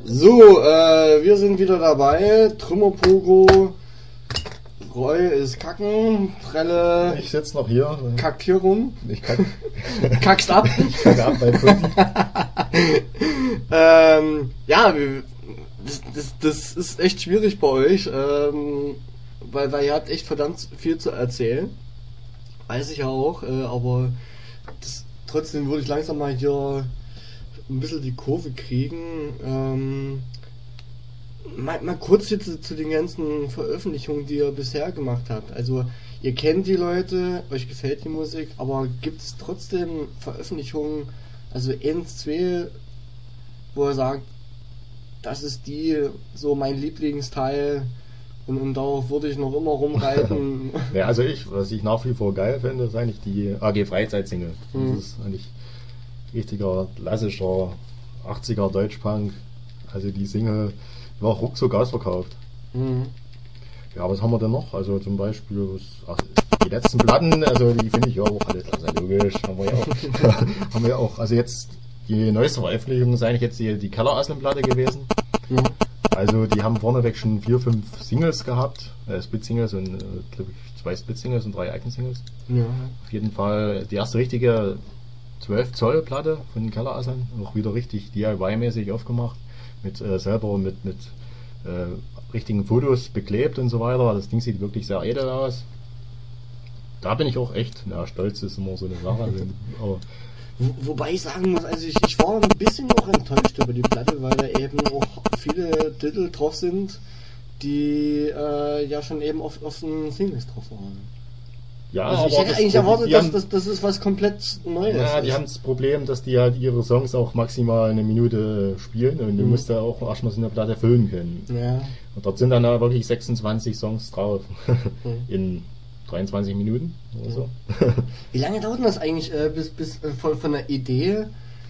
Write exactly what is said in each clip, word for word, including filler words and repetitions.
So, äh, wir sind wieder dabei. Trümmerpogo. Roy ist kacken. Prelle. Ich sitze noch hier. Kackt hier rum. Ich kack. Kackst ab. Ich kack ab bei Putti. ähm, ja, wir, das, das, das ist echt schwierig bei euch, ähm, weil, weil ihr habt echt verdammt viel zu erzählen. Weiß ich ja auch, äh, aber das, trotzdem würde ich langsam mal hier ein bisschen die Kurve kriegen. Ähm, mal, mal kurz hier zu, zu den ganzen Veröffentlichungen, die ihr bisher gemacht habt. Also ihr kennt die Leute, euch gefällt die Musik, aber gibt es trotzdem Veröffentlichungen, also eins, zwei, wo er sagt, das ist die, so mein Lieblingsteil und, und darauf würde ich noch immer rumreiten. Ja, also ich, was ich nach wie vor geil finde, ist eigentlich die A G Freizeit-Single. Mhm. Das ist eigentlich richtiger klassischer achtziger Deutschpunk. Also die Single war ruckzuck ausverkauft. Mhm. Ja, was haben wir denn noch? Also zum Beispiel ach, die letzten Platten, also die finde ich ja auch alle klasse, logisch. Haben wir ja auch, haben wir auch. Also jetzt die neueste Veröffentlichung ist eigentlich jetzt die, die Keller-Aslen-Platte gewesen. Mhm. Also die haben vorneweg schon vier, fünf Singles gehabt, äh, Split-Singles und äh, glaube ich zwei Split-Singles und drei Eigen-Singles. Ja. Auf jeden Fall die erste richtige zwölf Zoll Platte von den Keller-Aslen, auch wieder richtig D I Y-mäßig aufgemacht, mit äh, selber mit, mit äh, richtigen Fotos beklebt und so weiter. Das Ding sieht wirklich sehr edel aus. Da bin ich auch echt, na, stolz ist immer so eine Sache. Also, aber Wo, wobei ich sagen muss, also ich, ich war ein bisschen noch enttäuscht über die Platte, weil da eben auch viele Titel drauf sind, die äh, ja schon eben auf, auf den Singles drauf waren. Ja, also ich aber hätte das, eigentlich erwartet, dass haben, das, das ist was komplett Neues. Ja, die haben das Problem, dass die halt ihre Songs auch maximal eine Minute spielen und du mhm. musst ja auch erstmal so eine Platte füllen können. Ja. Und dort sind dann da wirklich sechsundzwanzig Songs drauf. Mhm. In dreiundzwanzig Minuten oder so. Wie lange dauert das eigentlich äh, bis, bis äh, von, von der Idee?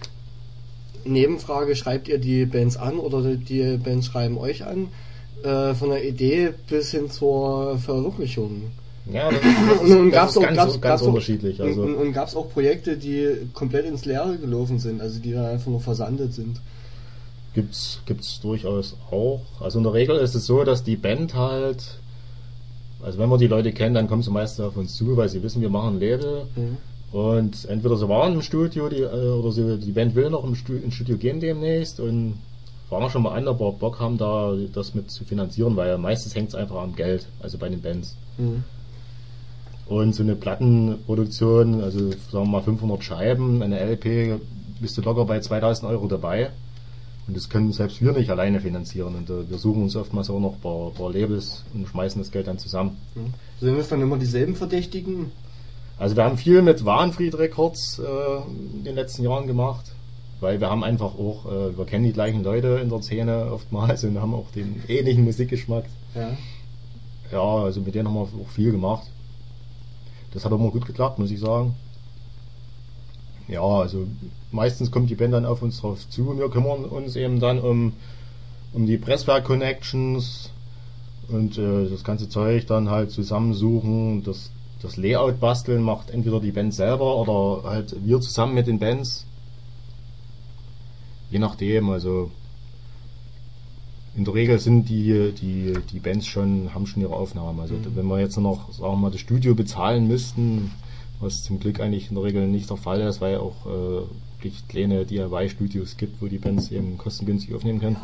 Nebenfrage, schreibt ihr die Bands an oder die Bands schreiben euch an? Äh, von der Idee bis hin zur Verwirklichung. Ja, das, das, und, und das gab's ist auch, ganz, gab's, ganz gab's unterschiedlich. Auch, also und, und gab es auch Projekte, die komplett ins Leere gelaufen sind, also die dann einfach nur versandet sind? Gibt's, gibt's durchaus auch. Also in der Regel ist es so, dass die Band halt, also wenn wir die Leute kennen, dann kommen sie meistens auf uns zu, weil sie wissen, wir machen ein Label. Mhm. Und entweder sie waren im Studio, die, oder sie, die Band will noch im Studio, ins Studio gehen demnächst und fragen schon mal an, ob wir Bock haben, da das mit zu finanzieren, weil meistens hängt es einfach am Geld, also bei den Bands. Mhm. Und so eine Plattenproduktion, also sagen wir mal fünfhundert Scheiben, eine L P, bist du locker bei zweitausend Euro dabei. Und das können selbst wir nicht alleine finanzieren. Und uh, wir suchen uns oftmals auch noch ein paar, paar Labels und schmeißen das Geld dann zusammen. Mhm. Sind das dann immer dieselben Verdächtigen? Also wir haben viel mit Wahnfried Records äh, in den letzten Jahren gemacht. Weil wir haben einfach auch, äh, wir kennen die gleichen Leute in der Szene oftmals und haben auch den ähnlichen Musikgeschmack. Ja. Ja, also mit denen haben wir auch viel gemacht. Das hat immer gut geklappt, muss ich sagen. Ja, also meistens kommt die Band dann auf uns drauf zu. Wir kümmern uns eben dann um, um die Presswerk-Connections und äh, das ganze Zeug dann halt zusammensuchen. Das, das Layout basteln macht entweder die Band selber oder halt wir zusammen mit den Bands. Je nachdem, also in der Regel sind die, die, die Bands schon, haben schon ihre Aufnahmen. Also mhm. wenn wir jetzt noch, sagen wir mal, das Studio bezahlen müssten, was zum Glück eigentlich in der Regel nicht der Fall ist, weil ja auch äh, wirklich kleine D I Y-Studios gibt, wo die Bands eben kostengünstig aufnehmen können.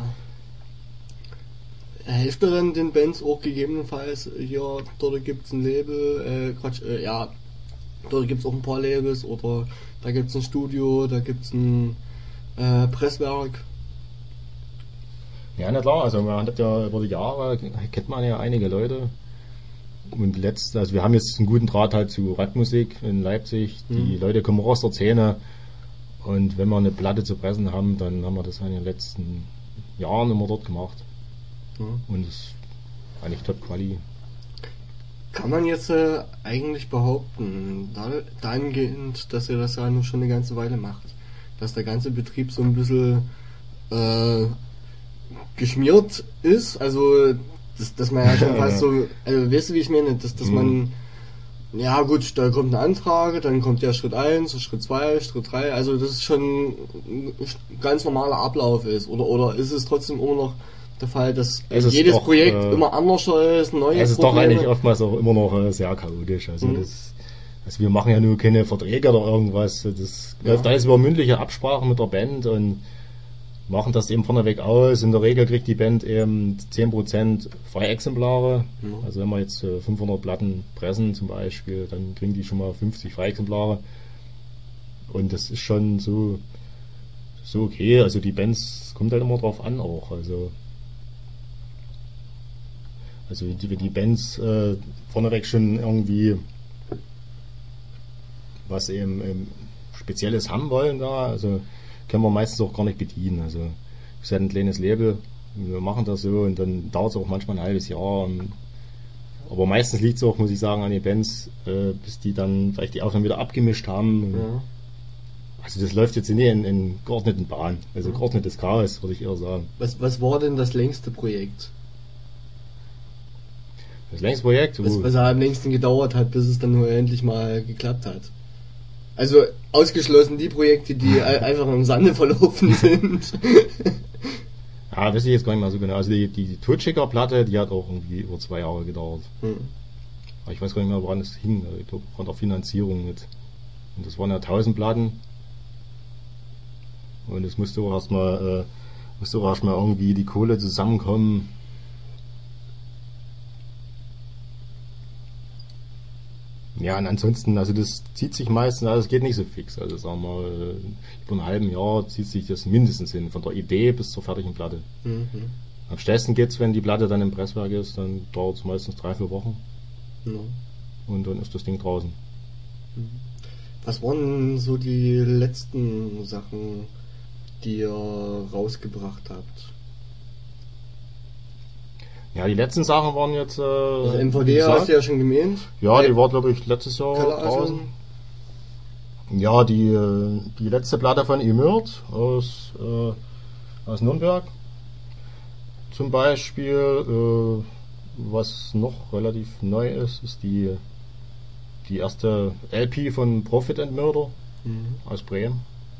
Ja. Helft ihr dann den Bands auch gegebenenfalls, hier, dort gibt es ein Label, äh, Quatsch, äh, ja, dort gibt es auch ein paar Labels oder da gibt es ein Studio, da gibt es ein äh, Presswerk. Ja, na klar, also man hat ja über die Jahre, kennt man ja einige Leute und letzt, also wir haben jetzt einen guten Draht halt zu Radmusik in Leipzig, die mhm. Leute kommen auch aus der Szene und wenn wir eine Platte zu pressen haben, dann haben wir das in den letzten Jahren immer dort gemacht mhm. und das ist eigentlich Top-Quali. Kann man jetzt äh, eigentlich behaupten, da, dahingehend, dass ihr das ja nur schon eine ganze Weile macht, dass der ganze Betrieb so ein bisschen äh, geschmiert ist, also dass, dass man ja schon fast so, also weißt du, wie ich meine, dass, dass man Ja gut, da kommt eine Anfrage, dann kommt ja Schritt eins, Schritt zwei, Schritt drei, also das ist schon ein ganz normaler Ablauf ist. Oder oder ist es trotzdem immer noch der Fall, dass jedes doch, Projekt äh, immer anders ist, neue Es ist Probleme. Doch eigentlich oftmals auch immer noch äh, sehr chaotisch. Also mhm. das, also wir machen ja nur keine Verträge oder irgendwas. Das ja. läuft alles über mündliche Absprachen mit der Band und machen das eben vorneweg aus. In der Regel kriegt die Band eben zehn Prozent Freiexemplare. Mhm. Also wenn wir jetzt äh, fünfhundert Platten pressen zum Beispiel, dann kriegen die schon mal fünfzig Freiexemplare. Und das ist schon so, so okay. Also die Bands, kommt halt immer drauf an auch. Also, also die, die Bands äh, vorneweg schon irgendwie was eben, eben Spezielles haben wollen da, also können wir meistens auch gar nicht bedienen. Also wir sind ein kleines Label, wir machen das so und dann dauert es auch manchmal ein halbes Jahr. Und, aber meistens liegt es auch, muss ich sagen, an den Bands, äh, bis die dann vielleicht die Aufnahmen wieder abgemischt haben. Ja. Also das läuft jetzt nicht in, in geordneten Bahnen, also ja. geordnetes Chaos, würde ich eher sagen. Was, was war denn das längste Projekt? Das längste Projekt? Was, was am längsten gedauert hat, bis es dann nur endlich mal geklappt hat. Also ausgeschlossen die Projekte, die einfach im Sande verlaufen sind. Ja, weiß ich jetzt gar nicht mal so genau. Also die, die, die Totschicker-Platte, die hat auch irgendwie über zwei Jahre gedauert. Hm. Aber ich weiß gar nicht mehr, woran es hing. Ich glaube, von der Finanzierung mit. Und das waren ja tausend Platten. Und es musste auch erstmal, äh, musste auch erstmal irgendwie die Kohle zusammenkommen. Ja, und ansonsten, also das zieht sich meistens, also es geht nicht so fix. Also sagen wir, über ein halben Jahr zieht sich das mindestens hin, von der Idee bis zur fertigen Platte. Mhm. Am schnellsten geht's, wenn die Platte dann im Presswerk ist, dann dauert es meistens drei, vier Wochen. Ja. Und dann ist das Ding draußen. Was waren so die letzten Sachen, die ihr rausgebracht habt? Ja, die letzten Sachen waren jetzt... Äh, also M V D hast du ja schon gemeint. Ja, die war, glaube ich, letztes Jahr draußen. Ja, die, die letzte Platte von Immert aus, äh, aus Nürnberg zum Beispiel. Äh, was noch relativ neu ist, ist die, die erste L P von Prophet and Murder mhm. aus Bremen.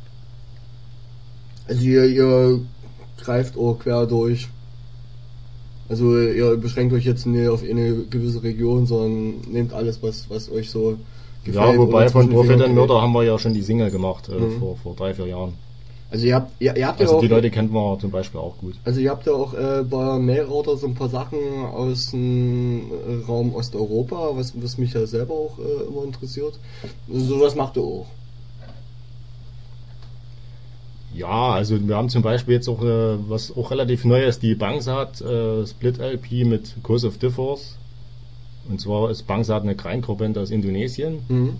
Also ihr, ihr greift auch quer durch. Also ihr beschränkt euch jetzt nicht auf eine gewisse Region, sondern nehmt alles, was, was euch so gefällt. Ja, wobei von Prophet and Murder haben wir ja schon die Single gemacht, äh, mhm. vor, vor drei, vier Jahren. Also ihr habt, ihr, ihr habt also ja auch... die Leute kennt man zum Beispiel auch gut. Also ihr habt ja auch äh, bei Mailorder so ein paar Sachen aus dem Raum Osteuropa, was, was mich ja selber auch äh, immer interessiert. Also sowas macht ihr auch. Ja, also wir haben zum Beispiel jetzt auch, äh, was auch relativ neu ist, die Bangsat äh, Split L P mit Cause of Differs. Und zwar ist Bangsat eine Grindcore-Band aus Indonesien. Mhm.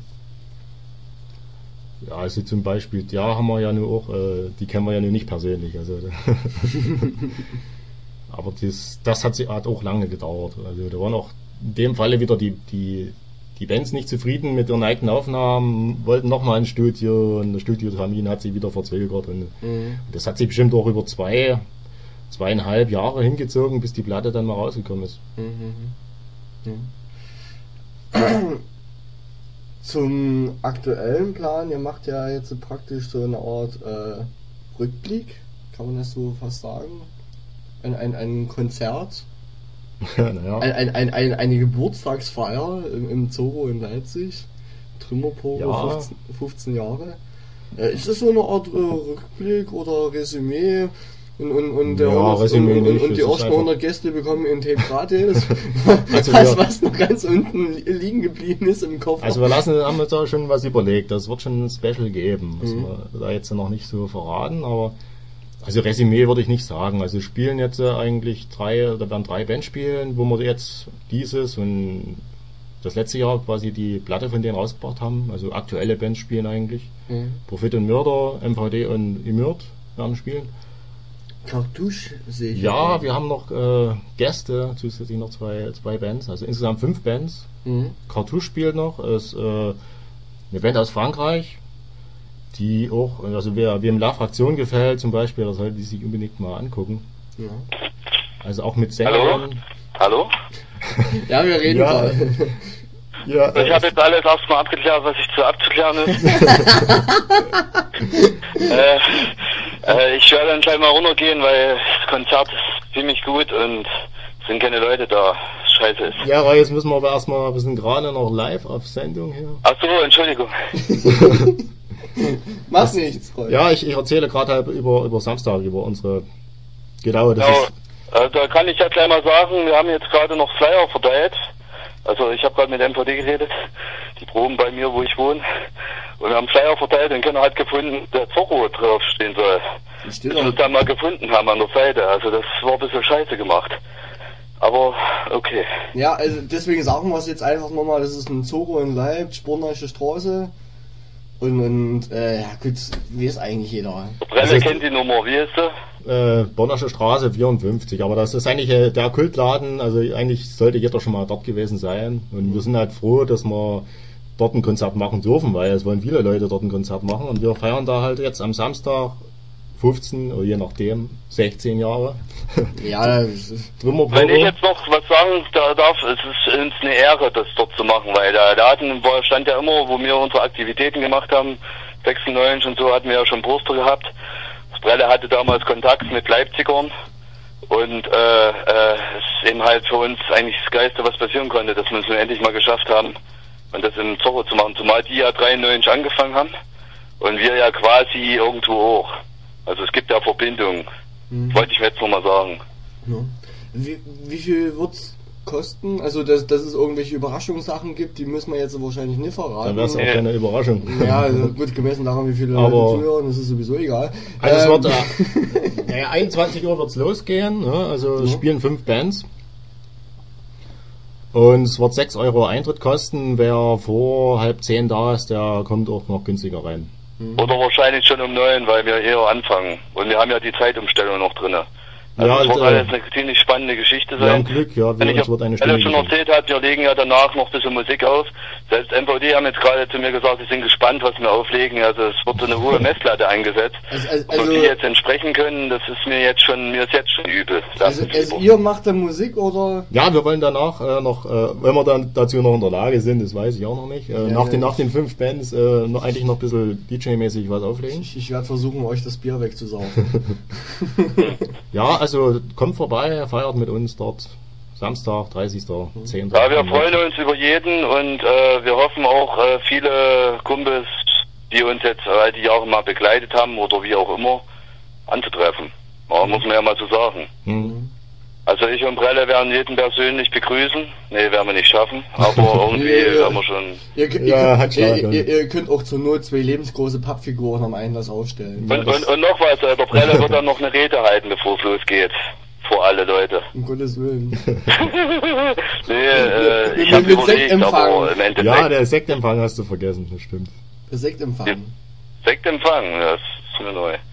Ja, also zum Beispiel, ja, haben wir ja nur auch, äh, die kennen wir ja nur nicht persönlich. Also aber das, das hat, hat auch lange gedauert. Also da waren auch in dem Falle wieder die, die Die Bands nicht zufrieden mit ihren eigenen Aufnahmen, wollten nochmal ins Studio und der Studiotermin hat sich wieder verzögert. Und mhm. das hat sich bestimmt auch über zwei, zweieinhalb Jahre hingezogen, bis die Platte dann mal rausgekommen ist. Mhm. Mhm. Zum aktuellen Plan, ihr macht ja jetzt praktisch so eine Art äh, Rückblick, kann man das so fast sagen? Ein, ein, ein Konzert. naja. ein, ein, ein, ein, eine Geburtstagsfeier im, im Zorro in Leipzig. Trümmerpogo, ja. fünfzehn, fünfzehn Jahre. Äh, ist das so eine Art äh, Rückblick oder Resümee? Und, und, und, der ja, hundert, und, und, und die ersten hundert Gäste bekommen ein Tape gratis. also was, was noch ganz unten liegen geblieben ist im Koffer. Also wir lassen, haben uns da schon was überlegt. Das wird schon ein Special geben. Das mhm. wir da jetzt noch nicht so verraten, aber also Resümee würde ich nicht sagen. Also spielen jetzt äh, eigentlich drei, oder werden drei Bands spielen, wo wir jetzt dieses und das letzte Jahr quasi die Platte von denen rausgebracht haben. Also aktuelle Bands spielen eigentlich. Mhm. Prophet und Murder, M V D und Immert werden spielen. Cartouche sehe ich. Ja, ja, wir haben noch äh, Gäste, zusätzlich noch zwei, zwei Bands, also insgesamt fünf Bands. Mhm. Cartouche spielt noch, ist äh, eine Band aus Frankreich, die auch, also wer wem La Fraktion gefällt zum Beispiel, der sollte die sich unbedingt mal angucken. Ja. Also auch mit Sängern. Hallo? Hallo? Ja, wir reden ja. Ja, ich habe jetzt alles erstmal abgeklärt, was ich zu abzuklären ist. äh, äh, ich werde dann gleich mal runtergehen, weil das Konzert ist ziemlich gut und es sind keine Leute da. Scheiße ist. Ja, Roy, jetzt müssen wir aber erstmal, wir sind gerade noch live auf Sendung hier. Ach so, Entschuldigung. Mach nichts, Roy. Ja, ich, ich erzähle gerade halt über, über Samstag, über unsere, genau, das Genau, ist, äh, da kann ich ja gleich mal sagen, wir haben jetzt gerade noch Flyer verteilt. Also ich habe gerade mit M V D geredet, die proben bei mir, wo ich wohne. Und wir haben Flyer verteilt und keiner hat gefunden, der Zorro draufstehen soll. Das steht Bis wir doch. es dann mal gefunden haben an der Seite. Also das war ein bisschen scheiße gemacht. Aber okay. Ja, also deswegen sagen wir es jetzt einfach nochmal, das ist ein Zorro in Leib, Sporneiche Straße. Und, und äh, ja gut, wie ist eigentlich jeder? Brelle Das ist- kennt die Nummer, wie ist sie? äh, Bonnersche Straße vierundfünfzig, aber das ist eigentlich äh, der Kultladen, also eigentlich sollte jeder schon mal dort gewesen sein. Und wir sind halt froh, dass wir dort ein Konzert machen dürfen, weil es wollen viele Leute dort ein Konzert machen und wir feiern da halt jetzt am Samstag fünfzehn oder je nachdem sechzehn Jahre. Ja, das ist- Wenn ich Trümmerprobe. jetzt noch was sagen da darf, es ist uns eine Ehre, das dort zu machen, weil der Laden war, stand ja immer, wo wir unsere Aktivitäten gemacht haben, sechsundneunzig und so hatten wir ja schon Poster gehabt. Das Brelle hatte damals Kontakt mit Leipzigern und äh, äh, es ist eben halt für uns eigentlich das Geilste, was passieren konnte, dass wir es nun endlich mal geschafft haben und das im Zorro zu machen, zumal die ja dreiundneunzig angefangen haben und wir ja quasi irgendwo auch. Also es gibt ja Verbindungen, Mhm. wollte ich mir jetzt nochmal sagen. Ja. Wie, wie viel wird's kosten? Also, dass, dass es irgendwelche Überraschungssachen gibt, die müssen wir jetzt wahrscheinlich nicht verraten. Dann wäre es auch Nee. keine Überraschung. Ja, also gut, gemessen daran, wie viele Aber- Leute zuhören, das ist sowieso egal. Also es Ähm, wird, äh, naja, einundzwanzig Uhr wird's losgehen, ne? Also es Ja. spielen fünf Bands. Und es wird sechs Euro Eintritt kosten. Wer vor halb zehn da ist, der kommt auch noch günstiger rein. Oder wahrscheinlich schon um neun, weil wir eher anfangen. Und wir haben ja die Zeitumstellung noch drinne. Also Ja, es wird also, alles eine ziemlich spannende Geschichte Wir haben sein. Glück, ja, Wenn wir, ich uns wird eine alle Stunde schon geben. erzählt habe, wir legen ja danach noch ein bisschen Musik auf. Selbst M V D haben jetzt gerade zu mir gesagt, sie sind gespannt, was wir auflegen. Also es wird so eine hohe Messlatte eingesetzt. Also, also, Ob also, die jetzt entsprechen können, das ist mir jetzt schon, mir ist jetzt schon übel. Das also, ist also lieber. ihr macht dann Musik oder? Ja, wir wollen danach äh, noch, äh, wenn wir dann dazu noch in der Lage sind, das weiß ich auch noch nicht, äh, Ja, nach, ja. den, nach den fünf Bands äh, noch, eigentlich noch ein bisschen D J-mäßig was auflegen. Ich, ich werde versuchen, euch das Bier wegzusaufen. Ja, also kommt vorbei, feiert mit uns dort. Samstag, dreißigster zehnter Ja, wir freuen uns über jeden und äh, wir hoffen auch äh, viele Kumpels, die uns jetzt all die Jahre mal begleitet haben oder wie auch immer, anzutreffen. Ja, muss man ja mal so sagen. Hm. Also ich und Brelle werden jeden persönlich begrüßen. Nee, werden wir nicht schaffen, aber irgendwie Ja, ja. werden wir schon... Ihr, könnt- Ja, ihr, hat könnt, ihr, Schlager. ihr, ihr könnt auch zur Not zwei lebensgroße Pappfiguren am Einlass aufstellen. Ja, Und, das- und, und noch was, äh, der Brelle wird dann noch eine Rede halten, bevor es losgeht. Vor alle Leute. Um Gottes Willen. nee, äh, Mit- ich mit- habe mit überlegt, Sektempfang. aber im Endeffekt... Ja, der Sektempfang hast du vergessen, das stimmt. Sektempfang. Sektempfang, das ist mir neu.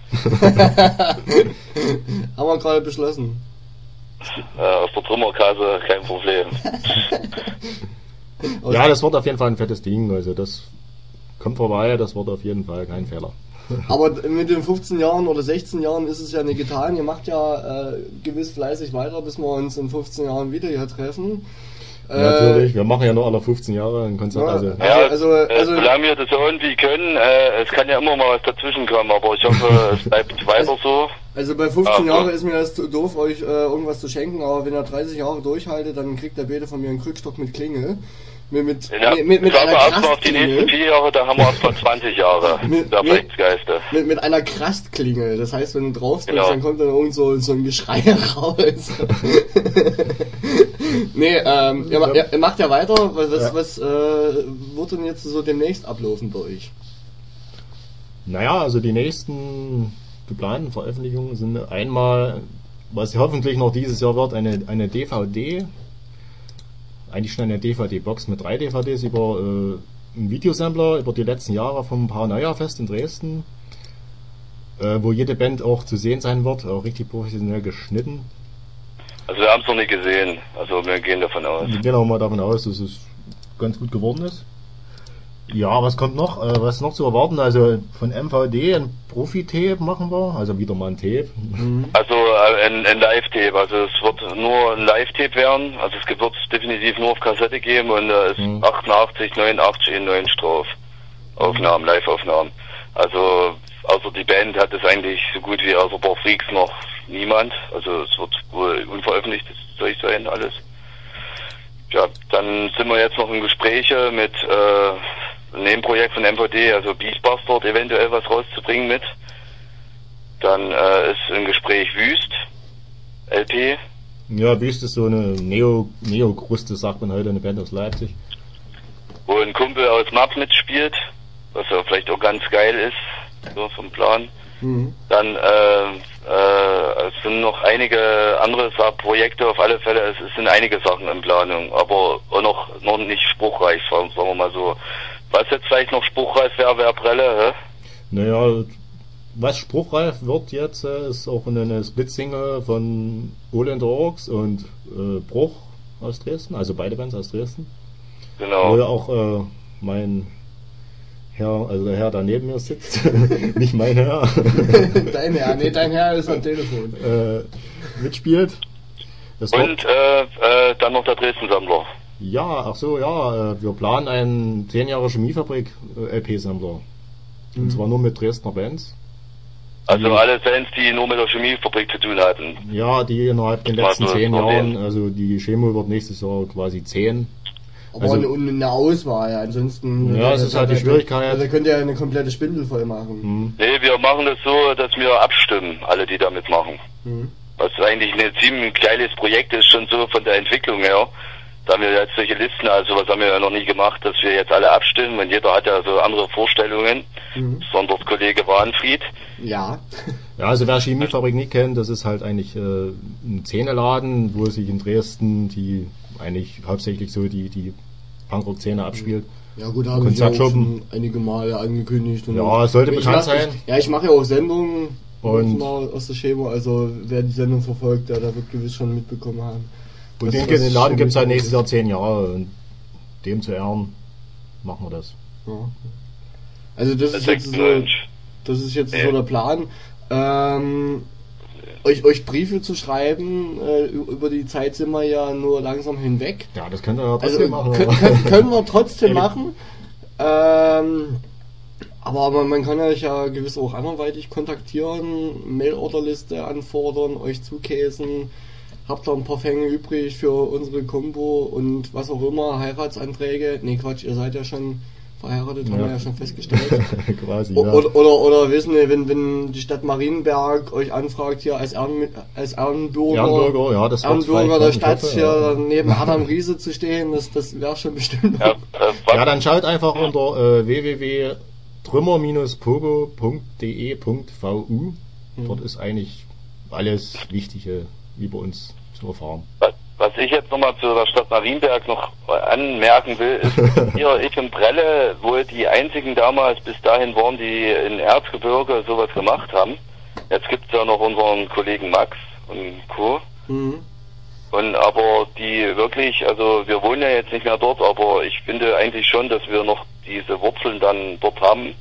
Haben wir gerade beschlossen. Äh, aus der Trümmerkasse, kein Problem. Aus- Ja, das wird auf jeden Fall ein fettes Ding, also das kommt vorbei, das wird auf jeden Fall kein Fehler. Aber mit den fünfzehn Jahren oder sechzehn Jahren ist es ja nicht getan. Ihr macht ja äh, gewiss fleißig weiter, bis wir uns in fünfzehn Jahren wieder hier treffen. Natürlich, wir machen ja nur alle fünfzehn Jahre ein Konzert, Ja. also Ja, also- äh, also- solange wir das irgendwie können, äh, es kann ja immer mal was dazwischen kommen, aber ich hoffe, es bleibt weiter so. Also bei fünfzehn Ah, Jahren gut. ist mir das zu doof, euch äh, irgendwas zu schenken, aber wenn ihr dreißig Jahre durchhaltet, dann kriegt der Bete von mir einen Krückstock mit Klingel. Mit, mit, Ja, mit, mit, mit sagen einer wir erstmal auf die nächsten Krastklingel. vier Jahre, da haben wir erstmal zwanzig Jahre. Mit- Der mit- Rechtsgeiste. Mit, mit einer Krastklingel. Das heißt, wenn du drauf drückst, Genau. dann kommt dann irgend so, so ein Geschrei raus. nee, ähm, ihr, ma- ihr, ihr macht ja weiter. Was, was, Ja. was äh, wird denn jetzt so demnächst ablaufen bei euch? naja, also die nächsten geplanten Veröffentlichungen sind einmal, was hoffentlich noch dieses Jahr wird, eine, eine D V D, eigentlich schon eine D V D-Box mit drei D V Ds über äh, einen Videosampler über die letzten Jahre vom Paranoia-Fest in Dresden, äh, wo jede Band auch zu sehen sein wird, auch richtig professionell geschnitten. Also wir haben es noch nicht gesehen, also wir gehen davon aus. Wir gehen auch mal davon aus, dass es ganz gut geworden ist. Ja, was kommt noch? Äh, was noch zu erwarten? Also von M V D ein Profi-Tape machen wir, also wieder mal ein Tape. Mhm. Also äh, ein, ein Live-Tape, also es wird nur ein Live-Tape werden, also es wird definitiv nur auf Kassette geben und da äh, ist mhm. achtundachtzig, neunundachtzig, neunundneunzig drauf. Aufnahmen, Live-Aufnahmen. Also außer die Band hat es eigentlich so gut wie außer ein paar Freaks noch niemand. Also es wird wohl unveröffentlichtes Zeug sein, alles. Ja, dann sind wir jetzt noch in Gespräche mit äh, ein Nebenprojekt von M V D, also Beastbastard, eventuell was rauszubringen mit. Dann äh, ist im Gespräch Wüst, L P. Ja, Wüst ist so eine Neo, Neo-Kruste, sagt man heute, eine Band aus Leipzig. Wo ein Kumpel aus Map mitspielt, was ja vielleicht auch ganz geil ist, so vom Plan. Mhm. Dann äh, äh, es sind noch einige andere Projekte, auf alle Fälle, es, es sind einige Sachen in Planung, aber auch noch, noch nicht spruchreich, sagen wir mal so. Was jetzt vielleicht noch spruchreif wäre, wäre Prelle, hä? Naja, was spruchreif wird jetzt, ist auch eine Split-Single von Ole and the Orks und äh, Bruch aus Dresden, also beide Bands aus Dresden. Genau. Wo ja auch äh, mein Herr, also der Herr, der neben mir sitzt, nicht mein Herr. Dein Herr, nee, dein Herr ist am Telefon. Äh, mitspielt. Das und äh, äh, dann noch der Dresden-Sammler. Ja, ach so, ja, wir planen einen zehn Jahre Chemiefabrik-L P-Sammler. Und mhm. zwar nur mit Dresdner Bands. Also die, alle Bands, die nur mit der Chemiefabrik zu tun hatten. Ja, die innerhalb den letzten zehn Jahren, also die Chemo wird nächstes Jahr quasi zehn. Aber also, eine, eine Auswahl, ansonsten... Ja, es ist halt die Schwierigkeit. Also könnt ihr ja eine komplette Spindel voll machen. Mhm. Nee, wir machen das so, dass wir abstimmen, alle die da mitmachen. Mhm. Was eigentlich ein ziemlich geiles Projekt ist, schon so von der Entwicklung her. Da haben wir jetzt solche Listen, also was haben wir ja noch nie gemacht, dass wir jetzt alle abstimmen und jeder hat ja so andere Vorstellungen. Mhm. Besonders Kollege Wahnfried. Ja. Ja, also wer Chemiefabrik nicht kennt, das ist halt eigentlich äh, ein Szeneladen, wo sich in Dresden die eigentlich hauptsächlich so die, die Punkrock-Szene abspielt. Ja gut, da haben wir auch schon einige Male angekündigt. Und ja, es sollte bekannt sein. Ich, ja, ich mache ja auch Sendungen und aus der Chemo, also wer die Sendung verfolgt, der, der wird gewiss schon mitbekommen haben. Und den, den Laden gibt es halt nächstes Jahr zehn Jahre und dem zu ehren machen wir das. Ja. Also das, das ist jetzt so, das ist jetzt ja. so der Plan. Ähm, euch, euch Briefe zu schreiben, äh, über die Zeit sind wir ja nur langsam hinweg. Ja, das könnt ihr ja trotzdem also, machen. Können, können, können wir trotzdem machen. Ähm, aber, aber man kann euch ja gewiss auch anderweitig kontaktieren, Mail-Order-Liste anfordern, euch zukäsen. Habt ihr ein paar Fänge übrig für unsere Combo und was auch immer, Heiratsanträge? Nee, Quatsch, ihr seid ja schon verheiratet, ja. haben wir ja schon festgestellt. Quasi, o- ja. Oder, oder, oder wissen wir, wenn, wenn die Stadt Marienberg euch anfragt, hier als, Ehren, als Ehrenbürger, Ehrenbürger, ja, das Ehrenbürger der Stadt, hoffe, hier ja. neben Adam Riese zu stehen, das, das wäre schon bestimmt. Ja, äh, ja, dann schaut einfach unter äh, w w w punkt trümmer Bindestrich pogo punkt d e punkt v u. Mhm. Dort ist eigentlich alles Wichtige über uns zu erfahren. Was, was ich jetzt nochmal zu der Stadt Marienberg noch anmerken will, ist, hier, ich und Prelle wohl die einzigen damals bis dahin waren, die in Erzgebirge sowas gemacht haben. Jetzt gibt es ja noch unseren Kollegen Max und Co. Mhm. Und aber die wirklich, also wir wohnen ja jetzt nicht mehr dort, aber ich finde eigentlich schon, dass wir noch diese Wurzeln dann dort haben.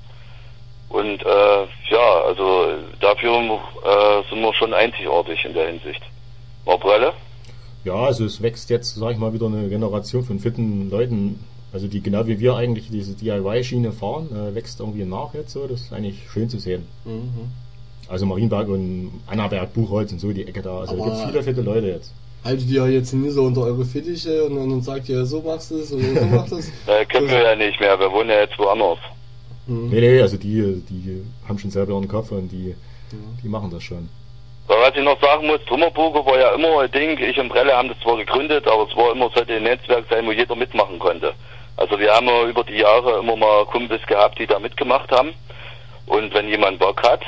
Und äh, ja, also dafür äh, sind wir schon einzigartig in der Hinsicht. Prelle? Ja, also es wächst jetzt, sag ich mal, wieder eine Generation von fitten Leuten, also die genau wie wir eigentlich diese D I Y-Schiene fahren, äh, wächst irgendwie nach jetzt so, das ist eigentlich schön zu sehen. Mhm. Also Marienberg und Annaberg, Buchholz und so die Ecke da, also aber da gibt es viele fitte Leute jetzt. Haltet ihr jetzt nie so unter eure Fittiche und dann sagt ihr, so machst du es oder so machst du es? äh, können wir ja nicht mehr, wir wohnen ja jetzt woanders. Mhm. Nee, nee, also die, die haben schon selber ihren Kopf und die, ja. die machen das schon. Was ich noch sagen muss, Trümmerpogo war ja immer ein Ding, ich und Prelle haben das zwar gegründet, aber es war immer, sollte ein Netzwerk sein, wo jeder mitmachen konnte. Also wir haben ja über die Jahre immer mal Kumpels gehabt, die da mitgemacht haben. Und wenn jemand Bock hat,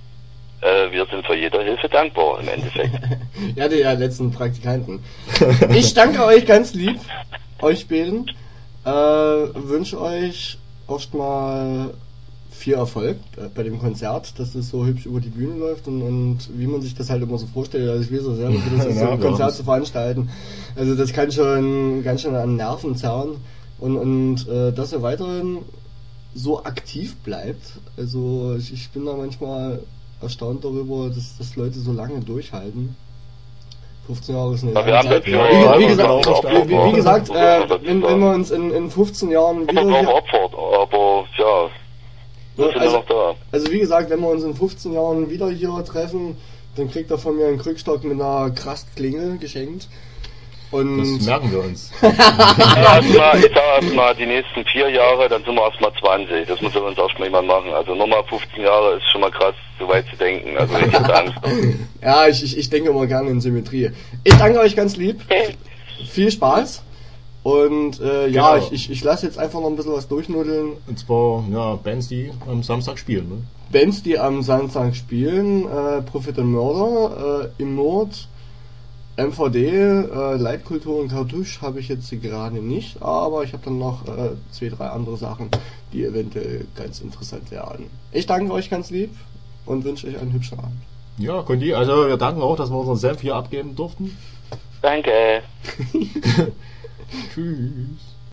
äh, wir sind für jede Hilfe dankbar im Endeffekt. Ja, die ja, letzten Praktikanten. Ich danke euch ganz lieb, euch beiden. Äh, wünsche euch erstmal viel Erfolg bei dem Konzert, dass das so hübsch über die Bühne läuft und, und wie man sich das halt immer so vorstellt. Also ich weiß ja selber, wie das ist, so ein Konzert zu veranstalten. Also das kann schon ganz schön an Nerven zerren und, und äh, dass ihr weiterhin so aktiv bleibt. Also ich, ich bin da manchmal erstaunt darüber, dass, dass Leute so lange durchhalten. fünfzehn Jahre ist eine Ja, wir lange haben Zeit. das Wie, ja, wie, gesagt, auch wie, wie, wie gesagt, äh, auch wenn, wenn wir uns in, in fünfzehn Jahren wieder drauf hier, opfert, aber ja, wir sind also, noch da. also wie gesagt, wenn wir uns in fünfzehn Jahren wieder hier treffen, dann kriegt er von mir einen Krückstock mit einer Krastklingel geschenkt. Und Das merken wir uns. Ja, erstmal, ich sag erstmal die nächsten vier Jahre, dann sind wir erstmal zwanzig. Das muss wir uns erstmal jemand machen. Also nochmal fünfzehn Jahre ist schon mal krass, so weit zu denken. Also ich hab Angst. ja, ich, ich, ich denke immer gerne in Symmetrie. Ich danke euch ganz lieb. Viel Spaß. Und äh, ja, Genau. ich, ich, ich lasse jetzt einfach noch ein bisschen was durchnudeln. Und zwar, ja, Bands, die am Samstag spielen, ne? Bands, die am Samstag spielen, äh, Prophet and Murder, äh, im Nord, M V D, äh, Leitkultur und Cartouche habe ich jetzt gerade nicht, aber ich habe dann noch äh, zwei, drei andere Sachen, die eventuell ganz interessant werden. Ich danke euch ganz lieb und wünsche euch einen hübschen Abend. Ja, Kondi, also wir danken auch, dass wir unseren Senf hier abgeben durften. Danke. Tschüss.